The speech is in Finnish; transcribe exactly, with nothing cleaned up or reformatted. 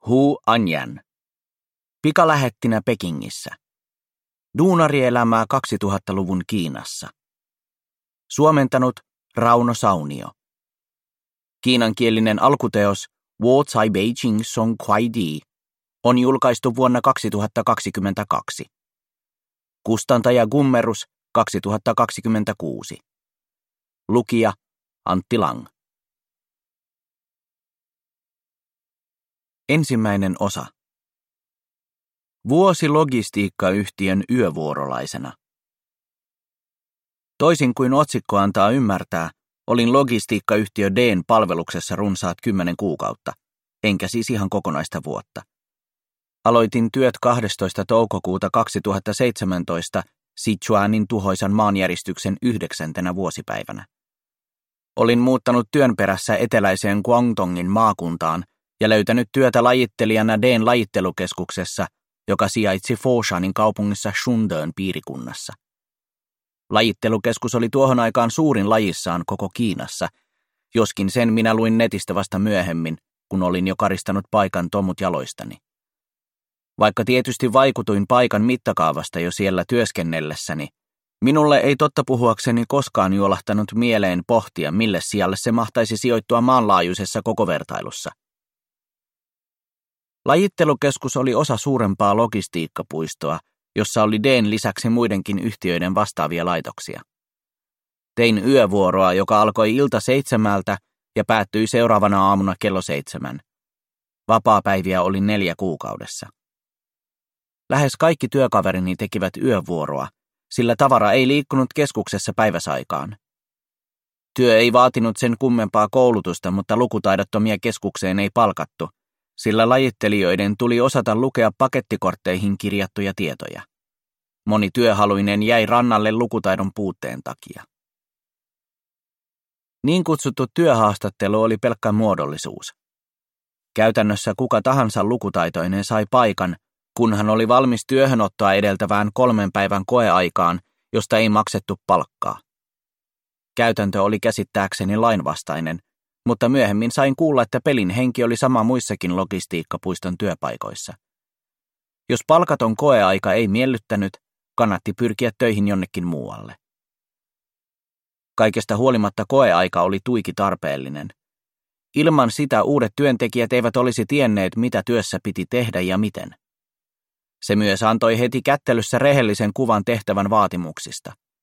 Hu Anyan. Pikalähettinä Pekingissä. Duunarielämää kaksituhattaluvun Kiinassa. Suomentanut Rauno Saunio. Kiinankielinen alkuteos Wo Cai Beijing Song Kuai Di on julkaistu vuonna kaksituhattakaksikymmentäkaksi. Kustantaja Gummerus kaksituhattakaksikymmentäkuusi. Lukija Antti Lang. Ensimmäinen osa. Vuosi logistiikkayhtiön yövuorolaisena. Toisin kuin otsikko antaa ymmärtää, olin logistiikkayhtiö D:n palveluksessa runsaat kymmenen kuukautta, enkä siis ihan kokonaista vuotta. Aloitin työt kahdestoista toukokuuta kaksituhattaseitsemäntoista Sichuanin tuhoisan maanjäristyksen yhdeksäntenä vuosipäivänä. Olin muuttanut työn perässä eteläiseen Guangdongin maakuntaan ja löytänyt työtä lajittelijana D:n lajittelukeskuksessa, joka sijaitsi Foshanin kaupungissa Shundern piirikunnassa. Lajittelukeskus oli tuohon aikaan suurin lajissaan koko Kiinassa, joskin sen minä luin netistä vasta myöhemmin, kun olin jo karistanut paikan tomut jaloistani. Vaikka tietysti vaikutuin paikan mittakaavasta jo siellä työskennellessäni, minulle ei totta puhuakseni koskaan juolahtanut mieleen pohtia, mille sijalle se mahtaisi sijoittua maanlaajuisessa koko vertailussa. Lajittelukeskus oli osa suurempaa logistiikkapuistoa, jossa oli D:n lisäksi muidenkin yhtiöiden vastaavia laitoksia. Tein yövuoroa, joka alkoi ilta seitsemältä ja päättyi seuraavana aamuna kello seitsemän. Vapaapäiviä oli neljä kuukaudessa. Lähes kaikki työkaverini tekivät yövuoroa, sillä tavara ei liikkunut keskuksessa päiväsaikaan. Työ ei vaatinut sen kummempaa koulutusta, mutta lukutaidottomia keskukseen ei palkattu, sillä lajittelijoiden tuli osata lukea pakettikortteihin kirjattuja tietoja. Moni työhaluinen jäi rannalle lukutaidon puutteen takia. Niin kutsuttu työhaastattelu oli pelkkä muodollisuus. Käytännössä kuka tahansa lukutaitoinen sai paikan, kunhan oli valmis työhönottoa edeltävään kolmen päivän koeaikaan, josta ei maksettu palkkaa. Käytäntö oli käsittääkseni lainvastainen, mutta myöhemmin sain kuulla, että pelin henki oli sama muissakin logistiikkapuiston työpaikoissa. Jos palkaton koeaika ei miellyttänyt, kannatti pyrkiä töihin jonnekin muualle. Kaikesta huolimatta koeaika oli tuiki tarpeellinen. Ilman sitä uudet työntekijät eivät olisi tienneet, mitä työssä piti tehdä ja miten. Se myös antoi heti kättelyssä rehellisen kuvan tehtävän vaatimuksista.